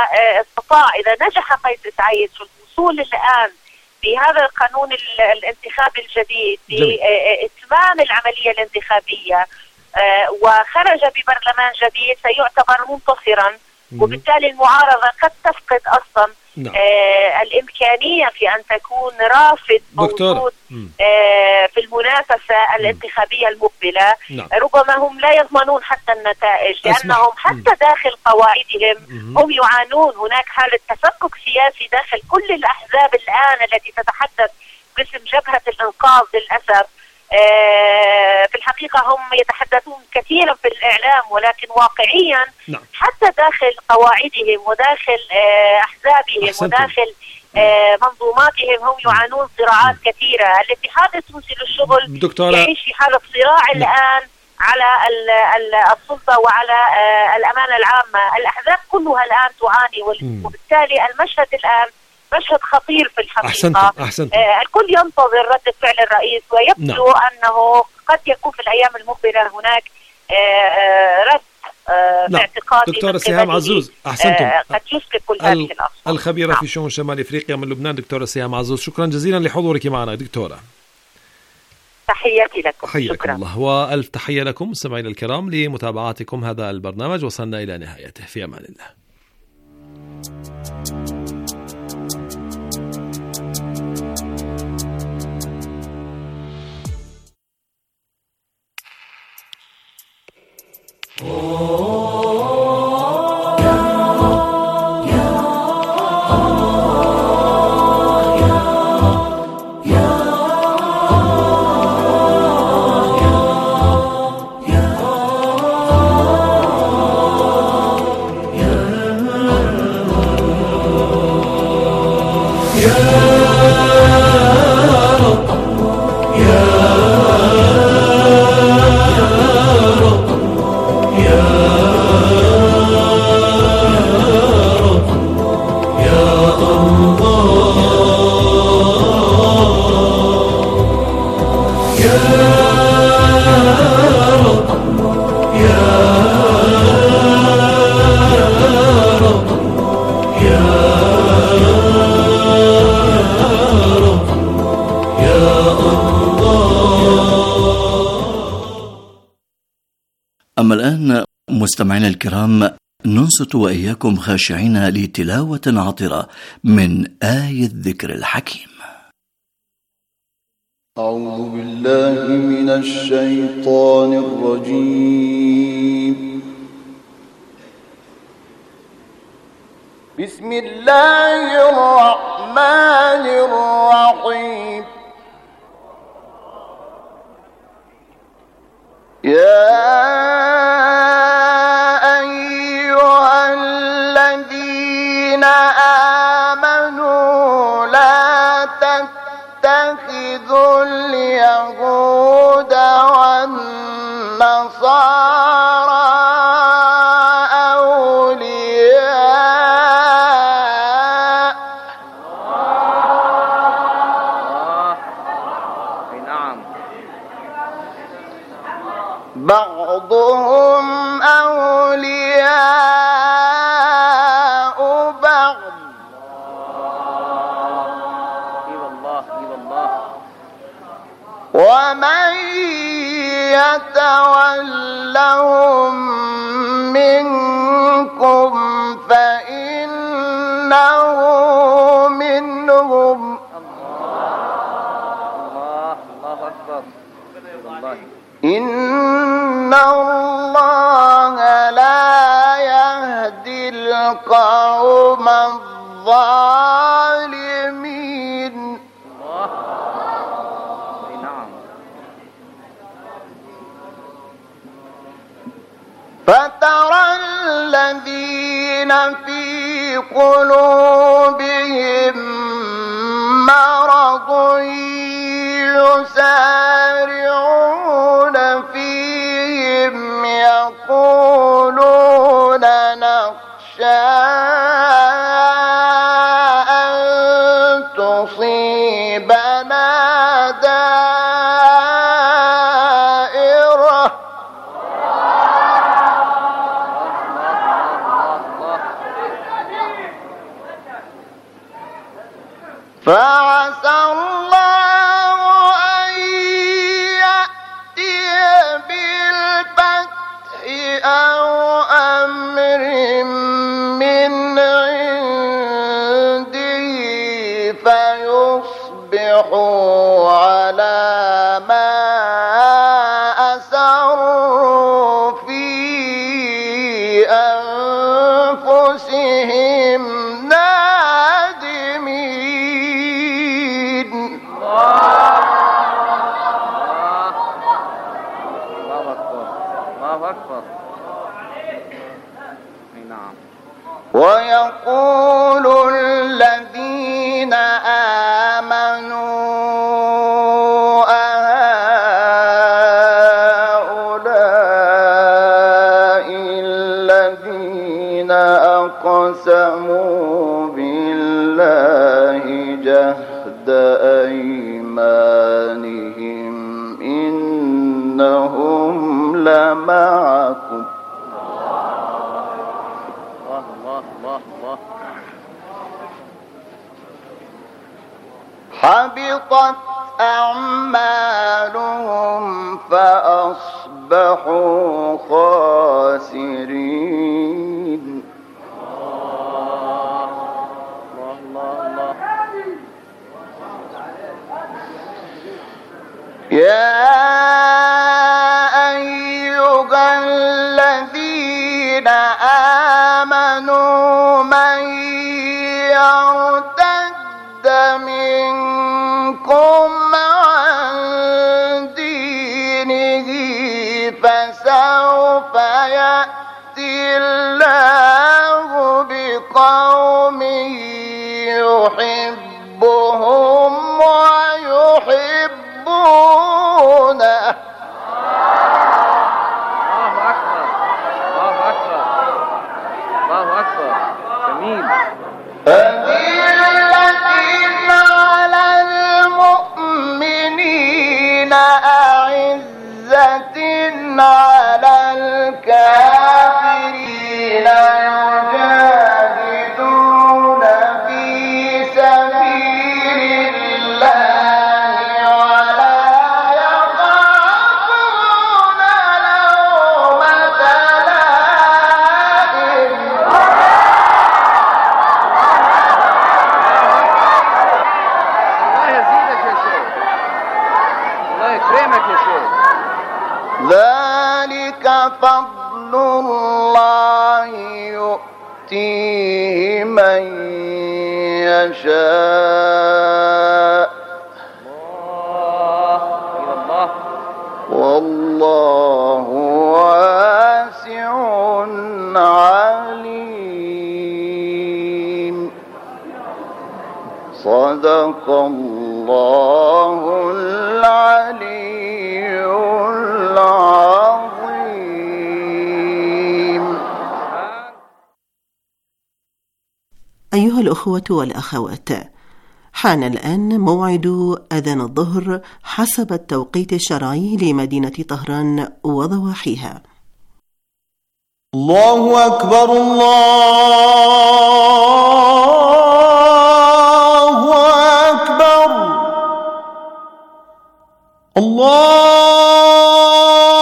إذا نجح قيس سعيد في الوصول الآن بهذا القانون الانتخابي الجديد لإتمام العملية الانتخابية وخرج ببرلمان جديد سيعتبر منتصرا، وبالتالي المعارضة قد تفقد أصلا الإمكانية في أن تكون رافد موجود في المنافسة الانتخابية المقبلة. ربما هم لا يضمنون حتى النتائج، لأنهم حتى داخل قواعدهم هم يعانون. هناك حالة تفكك سياسي داخل كل الأحزاب الآن التي تتحدث باسم جبهة الإنقاذ للأسف. في الحقيقة هم يتحدثون كثيرا في الإعلام، ولكن واقعيا حتى داخل قواعدهم وداخل أحزابهم وداخل منظوماتهم هم يعانون صراعات كثيرة. الاتحاد التونسي للشغل يعيش في حالة صراع الآن على السلطة وعلى الأمانة العامة. الأحزاب كلها الآن تعاني، وبالتالي المشهد الآن مشهد خطير في الحقيقة. الكل ينتظر رد فعل الرئيس، ويبدو أنه قد يكون في الأيام المقبلة هناك رد اعتقادي. دكتورة سهام عزوز، أحسنتم. قد يسقط كل هذه الأصوات. الخبيرة في شؤون شمال إفريقيا من لبنان دكتورة سهام عزوز، شكرا جزيلا لحضورك معنا دكتورة. تحياتي لكم. حياكم الله وألف تحية لكم مستمعينا الكرام لمتابعتكم هذا البرنامج. وصلنا إلى نهايته، في أمان الله. أما الآن مستمعينا الكرام ننصت وإياكم خاشعين لتلاوة عطرة من آية الذكر الحكيم. أعوذ بالله من الشيطان الرجيم. بسم الله الرحمن الرحيم. يا أيها الذين آمنوا لا تتخذوا اليهود والنصارى أولياء بعضهم أولياء بعض ومن يتولهم منكم فإنه منهم إن الله لا يهدي القوم الظالمين. فترى الذين في قلوبهم مرض يسارعون فيهم يقولون نخشى أن تصيبنا دائرة فعسى الله أن يأتي بالفتح أو أمر من عنده فيصبحوا على ما أسروا في أنفسهم نادمين. ويقول الذين آمنوا أهؤلاء الذين أقسموا بالله جهد أيمانهم إنهم لمعكم حبطت أعمالهم فأصبحوا خاسرين. يا أيها الذين آمنوا من يرتد منكم عن دينه فسوف يأتي الله بقوم يحبهم ويحبونه. أذلة على المؤمنين أعزة على الكافرين يجاهدون في سبيل الله ولا يخافون لومة لائم. ذلك فضل الله يؤتيه من يشاء والله واسع عليم. صدق الله العلي العظيم. أيها الأخوة والأخوات، حان الآن موعد أذان الظهر حسب التوقيت الشرعي لمدينة طهران وضواحيها. الله أكبر الله أكبر الله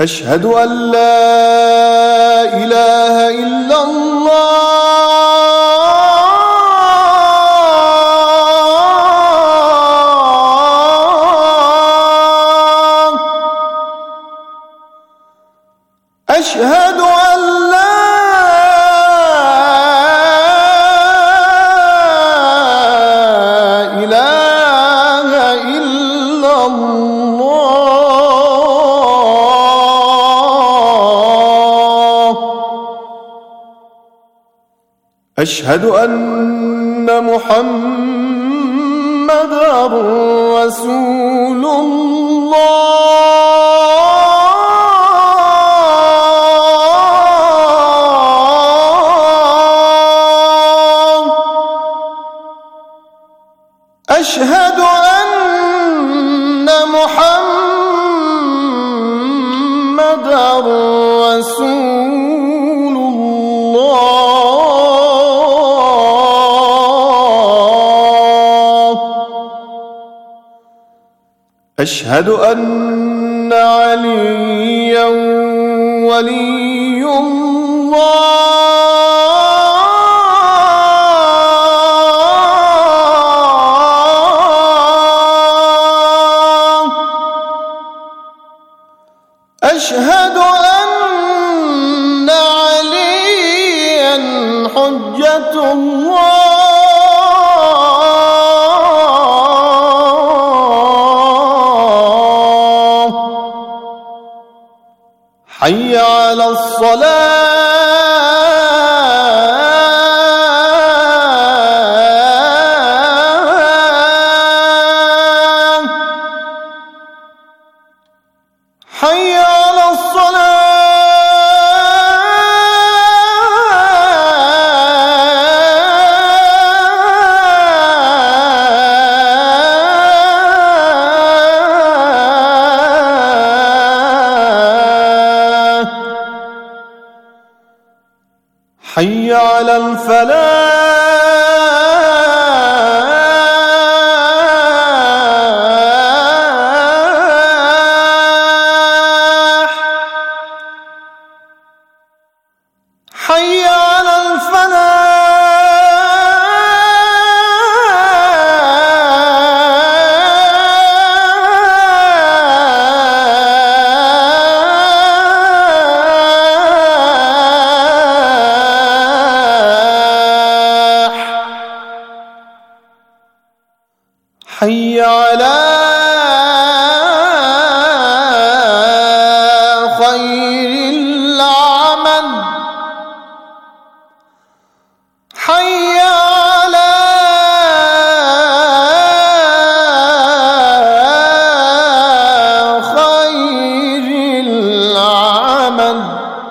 أشهد أن لا إله إلا الله أشهد أن لا إله إلا الله أشهد أن محمدًا رسول الله أشهد أن محمدًا رسول الله أشهد أن عليًّا ولي الله أشهد أن عليًّا حجة الله حي على الصلاة حي على الصلاة حي على الفلاح حي على الفلاح حي على خير العمل حي على خير العمل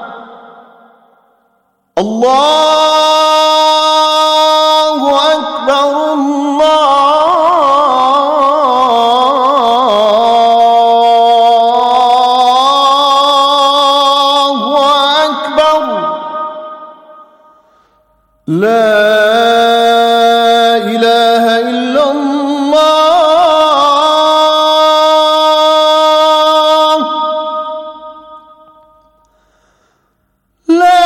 الله أكبر الله أكبر لا إله إلا الله لا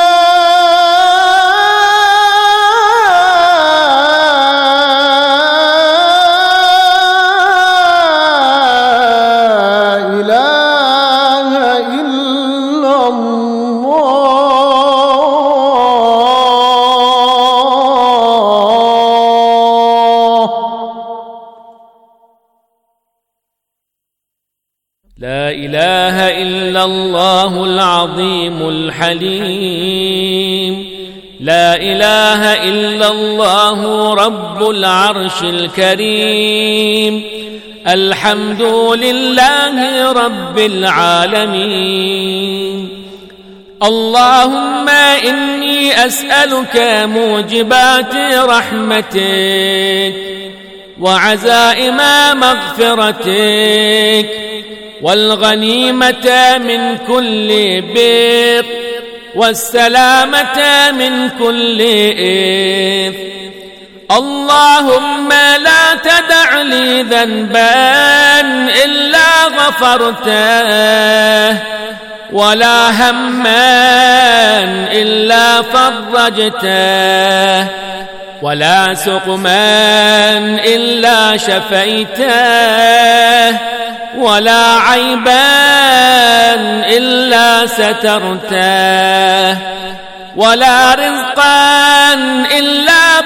إله إلا الله لا إله إلا الله العظيم الحليم لا إله إلا الله رب العرش الكريم الحمد لله رب العالمين اللهم إني أسألك موجبات رحمتك وعزائم مغفرتك والغنيمة من كل بر والسلامة من كل إثم اللهم لا تدع لي ذنبا إلا غفرته ولا هما إلا فرجته ولا سقما إلا شفيته ولا عيبا إلا سترته ولا رزقا إلا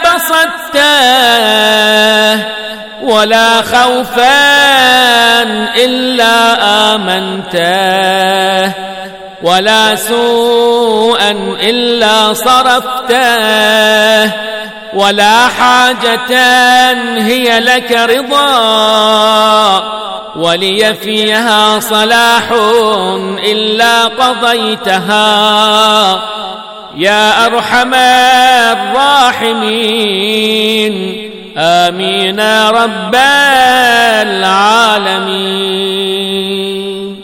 بسطته ولا خوفا إلا آمنته ولا سوءا إلا صرفته ولا حاجة هي لك رضا ولي فيها صلاح إلا قضيتها يا أرحم الراحمين آمين يا رب العالمين.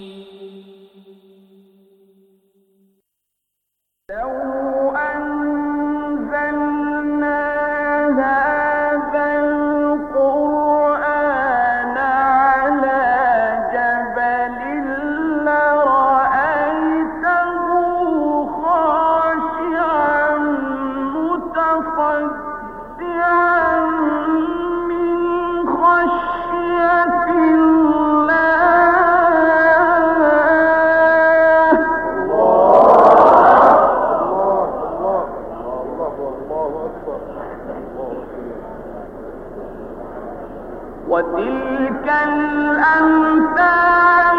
وتلك الأمثال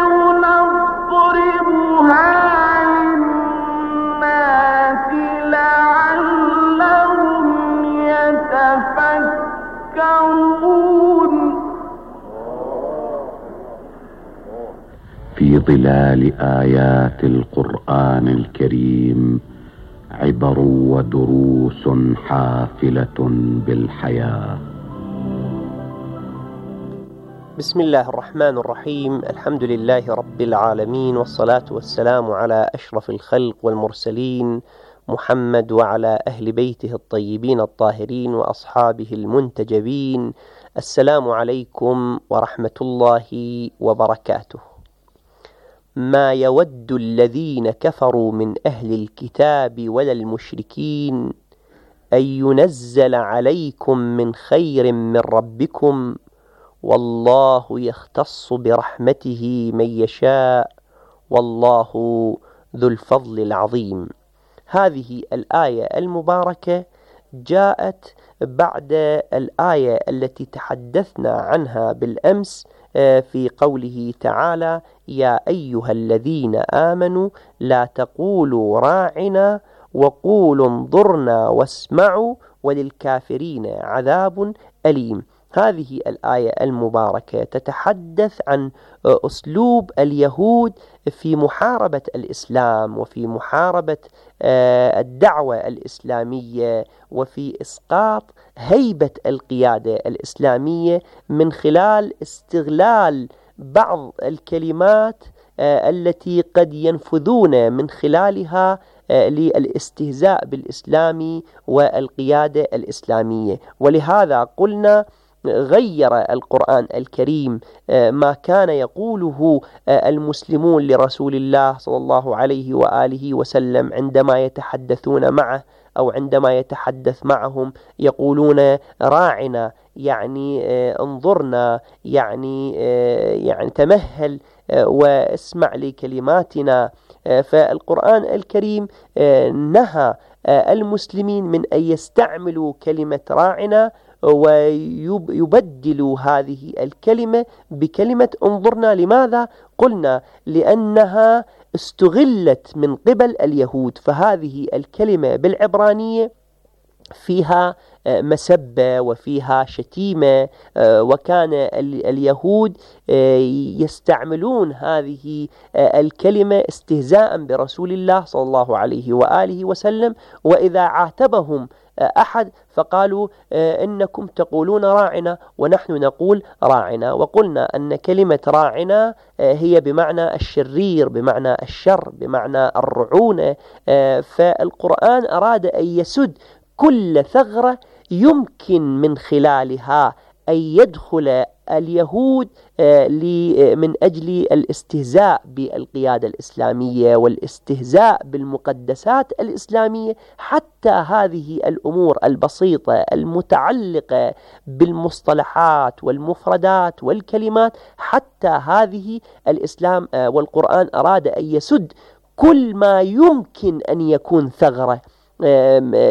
نضربها للناس لعلهم يتفكرون. في ظلال آيات القرآن الكريم عبر ودروس حافلة بالحياة. بسم الله الرحمن الرحيم. الحمد لله رب العالمين، والصلاة والسلام على أشرف الخلق والمرسلين محمد وعلى أهل بيته الطيبين الطاهرين وأصحابه المنتجبين. السلام عليكم ورحمة الله وبركاته. ما يود الذين كفروا من أهل الكتاب ولا المشركين أن ينزل عليكم من خير من ربكم والله يختص برحمته من يشاء والله ذو الفضل العظيم. هذه الآية المباركة جاءت بعد الآية التي تحدثنا عنها بالأمس في قوله تعالى: يا أيها الذين آمنوا لا تقولوا راعنا وقولوا انظرنا واسمعوا وللكافرين عذاب أليم. هذه الآية المباركة تتحدث عن أسلوب اليهود في محاربة الإسلام وفي محاربة الدعوة الإسلامية وفي إسقاط هيبة القيادة الإسلامية من خلال استغلال بعض الكلمات التي قد ينفذون من خلالها للاستهزاء بالإسلام والقيادة الإسلامية. ولهذا قلنا غير القرآن الكريم ما كان يقوله المسلمون لرسول الله صلى الله عليه وآله وسلم عندما يتحدثون معه أو عندما يتحدث معهم، يقولون راعنا يعني انظرنا يعني تمهل واسمع لكلماتنا. فالقرآن الكريم نهى المسلمين من أن يستعملوا كلمة راعنا ويبدلوا هذه الكلمة بكلمة انظرنا. لماذا؟ قلنا لأنها استغلت من قبل اليهود، فهذه الكلمة بالعبرانية فيها مسبة وفيها شتيمة، وكان اليهود يستعملون هذه الكلمة استهزاء برسول الله صلى الله عليه وآله وسلم. وإذا عاتبهم أحد فقالوا إنكم تقولون راعنا ونحن نقول راعنا. وقلنا أن كلمة راعنا هي بمعنى الشرير، بمعنى الشر، بمعنى الرعونة. فالقرآن أراد أن يسد كل ثغرة يمكن من خلالها أن يدخل اليهود من أجل الاستهزاء بالقيادة الإسلامية والاستهزاء بالمقدسات الإسلامية. حتى هذه الأمور البسيطة المتعلقة بالمصطلحات والمفردات والكلمات، حتى هذه الإسلام والقرآن أراد أن يسد كل ما يمكن أن يكون ثغرة